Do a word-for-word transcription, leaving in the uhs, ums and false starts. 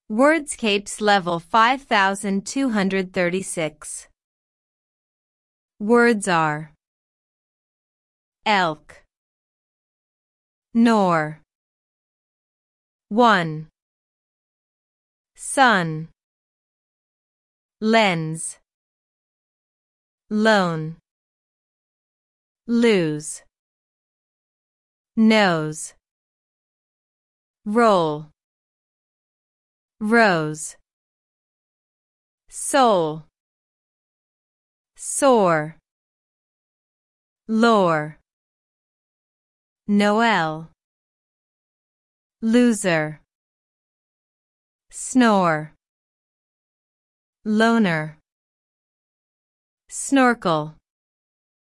Wordscapes level five thousand two hundred thirty-six. Words are elk, nor, one, sun, lens, lone, lose, nose, roll, rose, soul, soar, lore, Noel, loser, snore, loner, snorkel.